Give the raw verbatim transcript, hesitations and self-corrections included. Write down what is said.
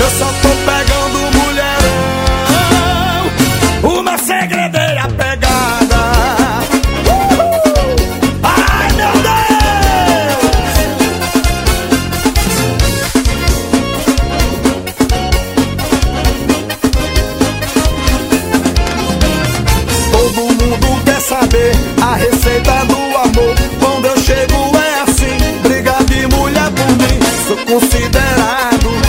eu só tô pegando mulherão. O meu segredo é a pegada. Uhul! Ai, meu Deus! Todo mundo quer saber a receita do amor. Quando eu chego é assim, briga de mulher por mim. Sou considerado